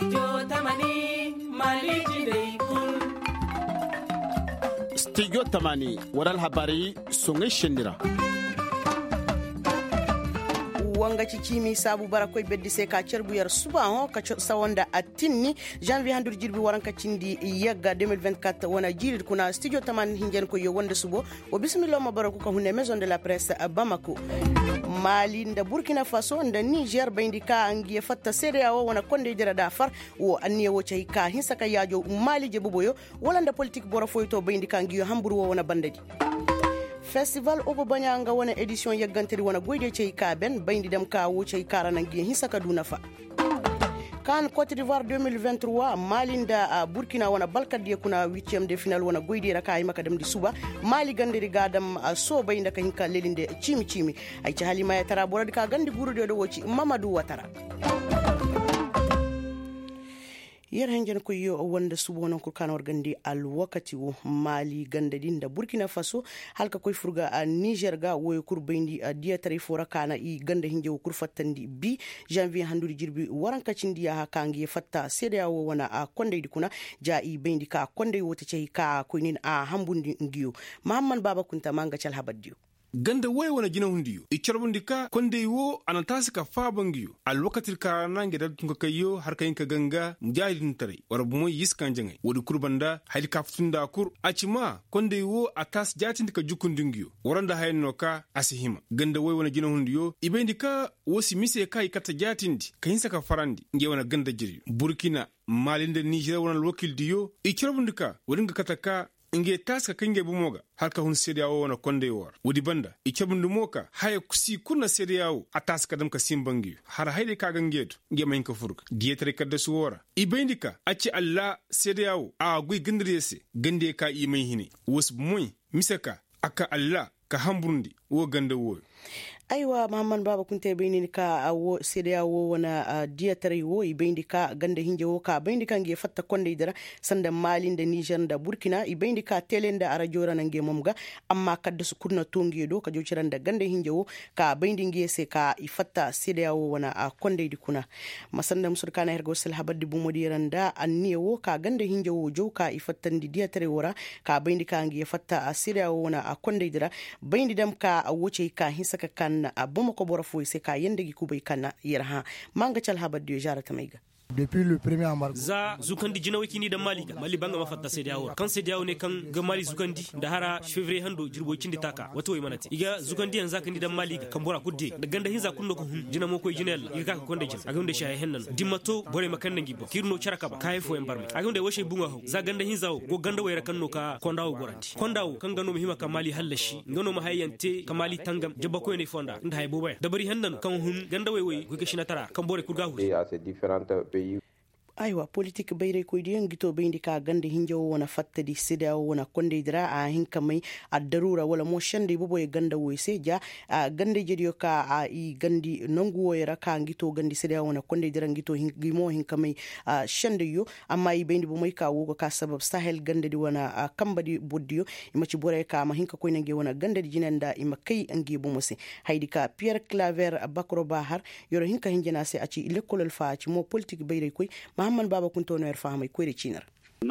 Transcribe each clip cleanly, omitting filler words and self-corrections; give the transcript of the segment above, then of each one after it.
Studio Tamani waral habari songe shendira wanga cikimi sabu bara koy beddi se ka cerbuyar suba ho ka sawanda atinni janvier handur jirbi waranka cindi yagga 2024 wana jirid kuna studio Tamani hingen ko yo wonde subo o bismillah ma baraku ka hunne maison de la presse à Bamako. Mali nda Burkina Faso nda Niger bayndika angiye fatta CEDEAO wana konde dira da far wo anniye wo cey ka hinsaka yaajo Mali je boboyo wala nda politique bora foyto bayndika angiyo hamburu wo wana bandadi. Festival ogo banyanga wana edition yagganteri wana goyde cey ka ben bayndi dem ka wo cey karana ngiye hinsaka duna fa. Kan Côte d'Ivoire 2023 Malinda Burkina wana balkadiye kuna 8e de final wana goydi raka ay makadam di suba Mali gandiri gadam so bayinda ka hinka lelinde chimi ay ci halima ya tara boradi ka gandi guru do woci Mamadou Watara yer henjen ko yo wonda subonon ko kan organdi al wakati wo Mali gandadin da Burkina Faso halka koy furga a Niger ga woy kurbendi a diatari fora kana i ganda hinje wo kurfatandi bi janvier handuri jirbi waranka cindi ya kangi fatta CEDEAO wana a konde di kuna ja i bendi ka konde wote cey ka ko nin a hambundi ngiyo Mahamman Baba Kunta manga cal habaddiyo ganda way wana jina hundiyo icarbundika konde wo anantasi ka fabangiyo al wakatil karana ngeda tunka kayo har kayinka ganga mujahidin tare wara bumo yiskan jangai wodi kurbanda hali kaftunda kur acima konde wo atas jatindika jukundingiyo waranda haynoka asihima ganda way wana jina hundiyo ibendika wosi mise kai kata jatindi kayinsa ka farandi nge wana ganda jiri Burkina Mali nda Niger wana wakil diyo icarbundika wadinga kataka inge taska kange bumoga halka hun CEDEAO wana konde war wudi banda ikebundu moka haya kusi kuna CEDEAO ataska dam ka simbangi har hayde ka gangeto nge mayin ka furka dietre kadda suwora ibendika aci alla CEDEAO a gui gindrese gande ka imai hine wos moy misaka aka alla ka hamburundi wo ganda wo aywa Mahamman Baba Kunte bayni ka wo CEDEAO wana diatari wo ibendi ka ganda hinje wo ka bayni ka nge fatta konde dara sanda Mali da Niger da Burkina ibendi ka telenda arajora nange momga amma kadda su kurna tongi do ka jociran da ganda hinje wo ka bayni nge se ka ifatta CEDEAO wana konde di kuna masanda musurkana hergo sel habaddi bu modiranda anniye wo ka ganda hinje wo jo ka ifattandi diatari wora ka bayni ka nge fatta CEDEAO wana konde dara bayni dam ka woce ka hinsaka kan a Bamako bora foy se ka yende gi kubay kana yerha manga cal habadde jarata mayga depuis le premier embargo za zukandi jinawi kini da Mali banga mafatta CEDEAO kan CEDEAO ne kan ga Mali zukandi da hara février hando jirbo kindi taka wato manati iga zukandi yan zakandi da Mali kan bora kudde da ganda hinza kunno ko hun jina mo koy jinella iga ka konde jin aga hunde shaye hennan dimmato bore makan nangi bo kirno charaka ba kay fo embarme aga hunde washe bunga ho za ganda hinza go ganda wayra kanno ka kondawo goranti kondawo kan gano muhimma ka Mali hallashi ngano ma hayyante ka Mali tangam jabba ko ne fonda nda hay bobaya da bari hennan kan hun ganda way ko kishina tara kan bore kurga hu aywa politique bayre ko diyan gito bayndi ka gande hinjawo wana fattadi CEDEAO wana konde dira a hinka mai a darura wala mo shande bobo e ganda woyse ja a gande jediyo ka a i gandi nangu yara ka gito gandi CEDEAO wana konde dira gito hingimo hinka mai shande yo amma i bayndi bo mai ka wogo ka sabab Sahel gande di wana kambadi boddiyo imaci bore ka ma hinka ko nange wana gande di jinanda ima kai angi bo mose haydi ka Pierre Claver Bakro Bahar yoro hinka hinjana se aci lekolol fa ci mo politique bayre koy Mahamman Baba Kunto no erfahamay koyre cinar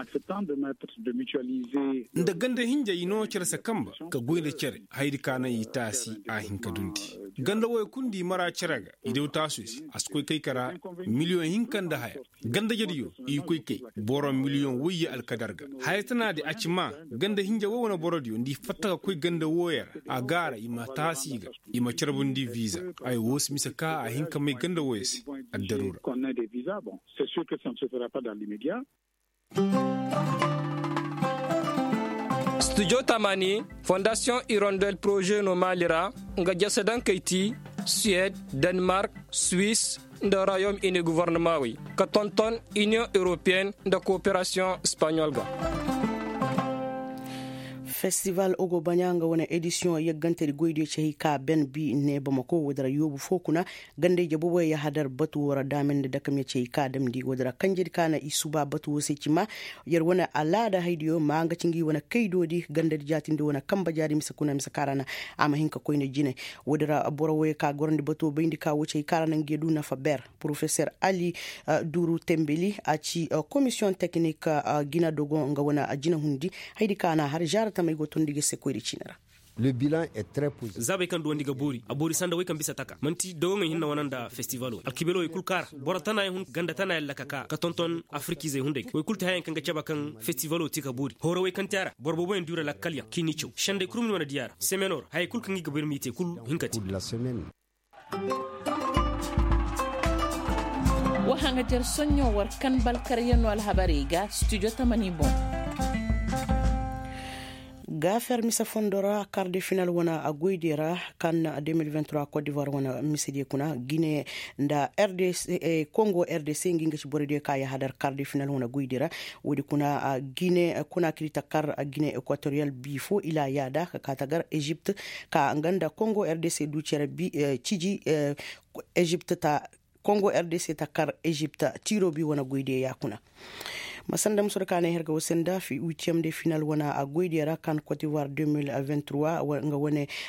nda ganda hinja yino cersa kamba ka goyde cere haydi kana yi tasi a hinka dundi ganda woy kundi mara ceraga idew tasus askoy kay kara million hinkanda haya ganda jediyo i koy kay boro million woyi alkadarga haytana de acima ganda hinja wona borodiyo ndi fatta koy ganda woyar a gara ima tasiga ima cerbundi visa ay wos misaka a hinka may ganda woyes ad darura c'est sûr que ça ne se fera pas dans l'immédiat. Studio Tamani, Fondation Hirondelle Projet no Malira, nga jasadan Kaiti, Suède, Danemark, Suisse, de Royaume-Uni gouvernement oui, ka tonton Union Européenne de coopération espagnole ga. festival ogo banyanga wana edition yaggante goyde chehi ka ben bi ne bamako wadara yobu fokuna gande jabubo ya hadar batu wara damen da kam ya chehi ka damdi wadara kanjir kana isuba batu wose cima yar wana alada haidiyo manga cingi wana kaidodi gande jatinde wana kamba jari misakuna misakarana ama hinka koyne jine wadara borowe ka gorndi batu bindi ka wuce karana ngedu na faber professeur Ali Duru Tembeli aci commission technique gina dogo nga wana jina hundi haidi kana har jarata mai goton dige sekoiri cinara. Le bilan est très positif. Zabe kan duwandi ga bori abori sanda way kan bisa taka manti dogon hinna wananda festivalo alkibelo ikul kar boratana hun ganda tana yalla kaka ka tonton afriki ze hunde way kulta hayan kan ga ceba kan festivalo tika bori horo way kan tiara borbobo en dura la kalya kinicho shande kurumi wana diara semenor hay kul kan ga bermite kul hinkati la semaine. waxanga ter sonyo war kan balkar yeno al habariga studio tamani bon gafer misa fondora quart de finale wana agoidera kan 2023 Côte d'Ivoire wana misidi kuna Guinée nda RDC Congo RDC nginga ci borede kaya hadar quart de finale wana goidera wodi kuna Guinée kuna kirita kar Guinée équatoriale bifo ila yada ka katagar Egypte ka nganda Congo RDC du cere bi ciji Egypte ta Congo RDC ta kar Egypte tiro bi wana goide yakuna masanda musorka ne herga wasenda fi 8e de final wana a goide ra kan Côte d'Ivoire 2023 nga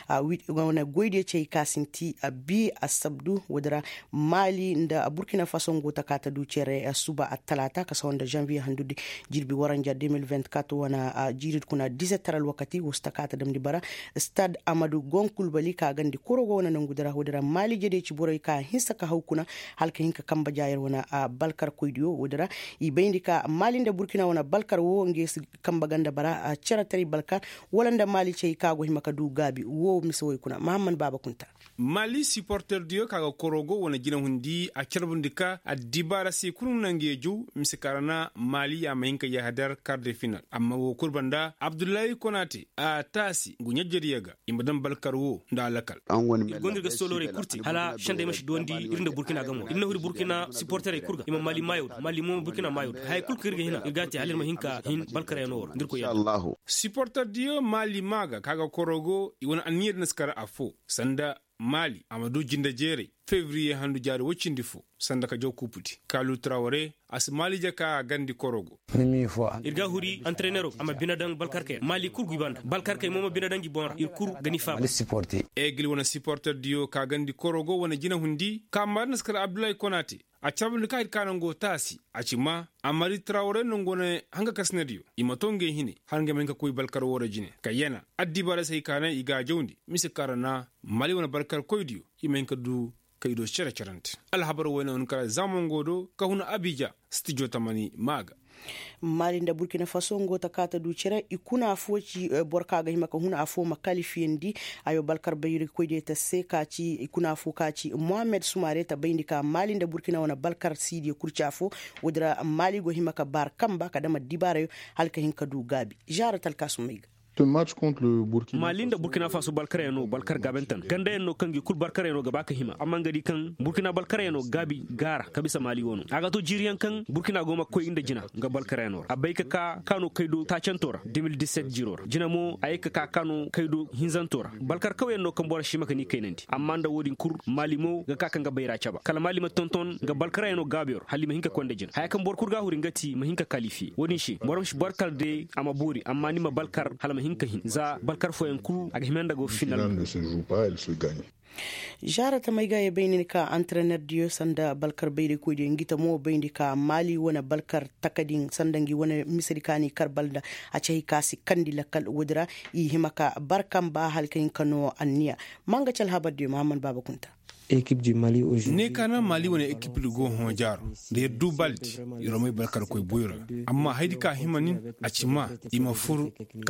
wana goide ce kasinti bi asabdu wadara Mali nda Burkina Faso ngota kata du cere suba atalata ka sonda janvier handudi jirbi waranja 2024 wana jirit kuna 17 wakati wastakata dam di bara stade Amadou Gon Coulibaly ka gandi korogo wana ngudara wadara Mali jede ci boroy ka hinsa ka hawkuna halka hinka kamba jayar wana balkar koydiyo wadara ibayndika Mali da Burkina wana balkar wo ngesi kamba ganda bara a charatari balkar walanda Mali ce kago himaka du gabi wo misoy kuna Mahamman Baba Kunta Mali supporter dio kaga korogo wana jina hundi a charbundika a dibara se kunun nangeju misikarana Mali ya mahinka ya hadar quart de final amma wo kurbanda Abdullahi Konate a tasi gunyajeriyaga imbadan balkar wo nda alakal gondirga solore kurti hala shande mashi dondi irinda Burkina gamo inna huri Burkina supporter kurga imam Mali mo Burkina mayo hay kul kirga hina igati halil mahinka hin balkar ya nor ndirko ya Allah supporter dio Mali maga kaga korogo iwana anir naskara afo sanda Mali Amadou Jindajere février handu jari wocindi fo sanda ka jow kuputi Kalu Traoré as Mali jaka gandi korogo irga huri entraîneur ama binadan balkarke Mali kurgu banda balkarke momo binadan gi bon ir kur gani fa Mali supporter egli wona supporter dio ka gandi korogo wona jina hundi kamar naskara Abdoulaye Konate a cabul ka kanango tasi a cima amari Traoré nongone hanga kasnadio imatonge hine hanga menga koy balkar wora jine kayena addi bara sai kana iga jawndi misikarana Mali wona balkar koydio imenka du kaydo charant alhabar wona on kala zamongodo ka huna Abidjan studio tamani maga Mali da Burkina Faso ngota kata du cere ikuna afoci borka ga himaka huna afo makalifiendi ayo balkar bayri koyde ta sekaci ikuna afo kaci Mohamed Soumare ta bayndika Mali da Burkina wana balkar sidi kurci afo wodra Mali go himaka bar kamba kadama dibarayo halka hinka du gabi jara talkasumiga Ce match contre le Burkina Mali da Burkina Faso balkareno balkar gabentan ganda no kangi kul balkareno gabaka hima amma ngadi kan Burkina balkareno gabi gara kabisa Mali wono aga to jiriyan kan Burkina goma koy inda jina ga balkareno abayka ka kanu kaydo tacantora 2017 jiror jina mo ayka ka kanu kaydo hinzantora balkar kaweno kan bora shimaka ni kaynanti amma nda wodin kur Mali mo ga kaka ga bayra chaba kala Mali ma tonton ga balkareno gabior halima hinka konde jina hay kan bor kur ga huri ngati ma hinka kalifi wodin shi borom shi barkal de ama buri amma ni ma balkar halama hinka hin za balkar foyen kul ak himenda go final ne se joue pas, elle se gagne. Jara ta mai gaye bayni ka entraîneur dio sanda balkar bayde ko de ngita mo bayni ka Mali wona balkar takadin sandangi wona misrikani karbalda a cey kasi kandila kal wodra i himaka barkam ba halkin kano anniya manga cal habade Mahamman Baba Kunta équipe du Mali aujourd'hui ne kana Mali wona équipe du go hon jaro de du balti yoromay balkar koy boyra amma haydi ka himanin acima ima fur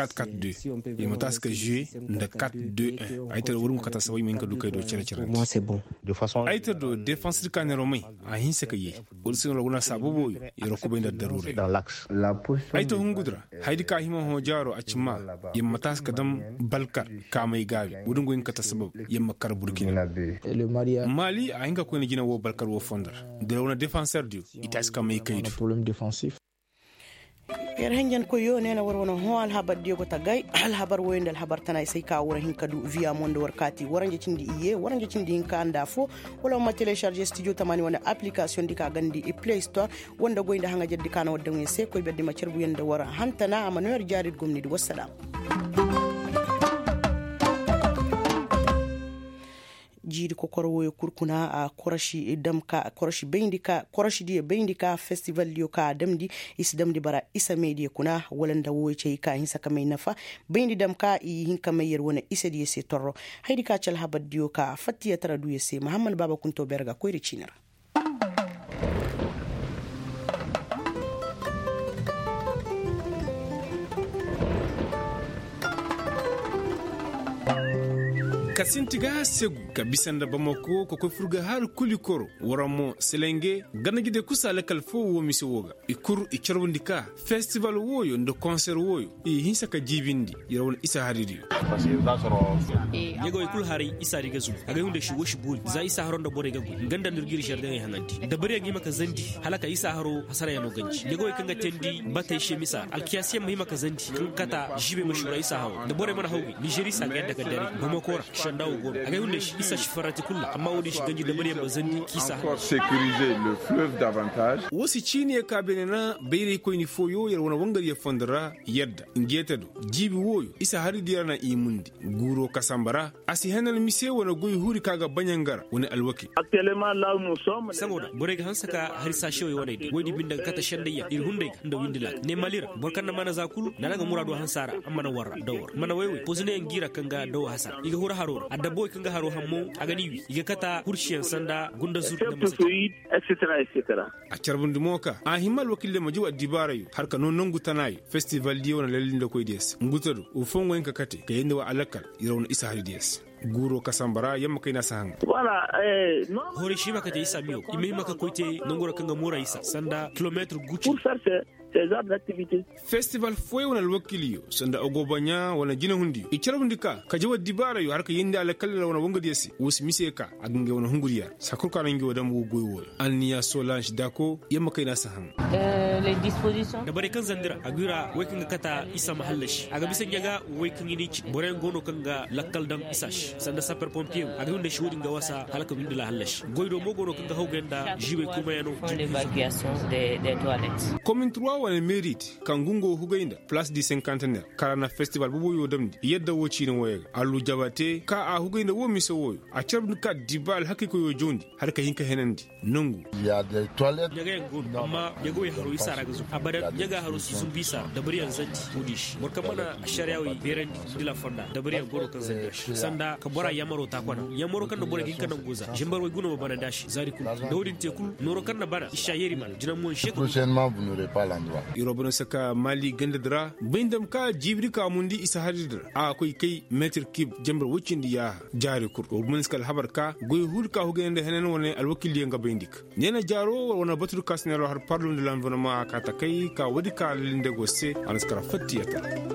4-4-2 ima taska jouer nda 4-2-1 ayter wurum kata sawi men ka du kay do cere moi c'est bon de façon ayter do défense kan romay a hinse kaye wol sin wona sabubo yoro ko be ndar darure dans l'axe la position ayto hungudra haydi ka hima hon jaro acima ima taska dam balkar ka may gawi wudun go kata sabab yemma kar Burkina le Mali a hinga ko ne gina wo balkar wo fondar de wona défenseur du itas kam ay kaydu problème défensif yar hangen ko yo nena warwana ho al habar diego tagay al habar woyende al habar tanay sai ka wora hin kadu via monde warkati waranje cindi iye waranje cindi hin ka anda fo wala ma télécharger studio tamani wana application dika gandi e play store wonda goynde hanga jeddi kana wadda ngi se koy beddi ma cerbu yende wara hantana amanuel jarid gomnidi wassalam. Jiri kokoro kurkuna a korashi damka korashi bindika korashi die bindika festival yoka damdi is damdi bara isa media kuna walanda woce ka hinsa kamai nafa bindi damka i hinka mai wona isa die se torro haidi ka chal habad yoka fatiya tara duye se muhammad baba kunto berga koyri chinara. kasintiga segu ka bisanda bamako ko furga har kulikoro waramo selenge ganagide kusale kalfo wo misiwoga ikur icharbundika festival woyo ndo concert woyo hinsa ka jibindi yarawon isa hariri yego ikul hari isa riga zu aga hunde shi woshi buri za isa haron da bore gagu ganda nirgiri shardan hananti da bari ngi maka zandi halaka isa haro hasara yano ganci yego ikanga tendi batay she misa alkiyasiya muhimma ka zandi kan kata jibe mashura isa hawo da bore mana hawi nigeri sa ga daga dare bamako shandawo goro aga hunde shi isa shi farati kullu amma wodi shi ganji da bari bazandi kisa sécuriser le fleuve davantage wosi chini ka benena beere ko ni foyo yarwana wangar ya fondara yadda ngetedo jibi woyo isa haridi yana imundi guro kasambara asi hanal mise wana goy huri kaga banyangara wani alwaki actuellement là nous sommes saboda bore ga hansaka har sashe wani wodi binda kata shandayya ir hunde da windila ne malira borkan na mana zakulu na daga murado hansara amma na warra dawar mana wewe pozine ngira kanga daw hasa iga hura haro adda boy kanga haro hammo aga niwi iga kata hurshiyan sanda gunda zur da masaka etc. a charbundu moka a himal wakille majiwa dibarayo har ka non ngutanayo festival di wona lelinda koy des ngutado o fongo en kate ka yende wa alakal irawna isa harides guro kasambara yamma kai na sahanga voilà hore shi maka dai samiyo imi maka koite nongora kanga mura isa sanda kilometre gucci pour faire ces genres d'activités. Festival foi wana alwakiliyo sanda ogobanya wana jina hundi icharabundika kajewa dibara yo harka yende ala kala wana wonga desi wosi miseka agunge wana hunguriya sakurka nangi wadam wo goywo anniya solange dako yamma kai na sahanga les dispositions da bare kan zandira agira wai kanga kata isa mahallashi aga bisan yaga wai kan yini ci bore gono kanga lakkal dan isash sanda sapper pompier aga hunde shodi nga wasa halaka bindila hallashi goydo mo gono kanga hawgenda jibe kuma yano l'évacuation des toilettes commune 3 wana mérite kangungo hugainda place du cinquantenaire karana festival bubu yo damdi yedda wo chine woyega allu jabate ka a hugainda wo miso woyo a charbni ka dibal hakiko yo jondi har ka hinka henandi nongu ya des toilettes yaga yango amma yago ya haro isa raga zu abadan yaga haro su bisa da bari zanti mudish borka mana shariawi berendi dila fonda da bari goro kan zandash sanda ka bora yamaro ta kwana yamaro kan da bora ginka nan goza jimbar wai guno bana dashi zari kul dawdin tekul noro kan na bana isha yeri man jinan mon shek prochainement vous n'aurez pas l'endroit irobno saka mali gandadra bindam ka jibri ka mundi isa hadidra a koy kay meter kib jembar wucindi ya jari kur o munskal habar ka goy hulka hugende henen woni alwakili nga bindik nena jaro wona batur kasnero har parlu de l'environnement ka takay ka wadi ka linde gosse anaskara fatiyata